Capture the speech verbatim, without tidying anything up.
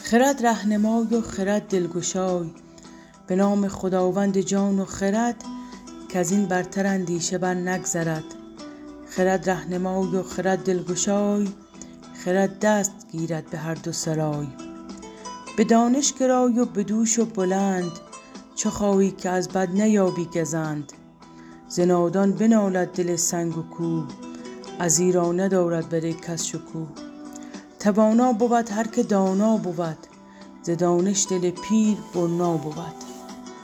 خرد رهنمای و خرد دلگشای، به نام خداوند جان و خرد، که از این برتر اندیشه بر نگذرد. خرد رهنمای و خرد دلگشای، خرد دست گیرد به هر دو سرای. به دانش گرای و به دوش و بلند، چه خواهی که از بد نیابی گزند. ز نادان بنالد دل سنگ و کوه، ازیرا ندارد بر کس شکوه. توانا بود هر که دانا بود، ز دانش دل پیر برنا بود.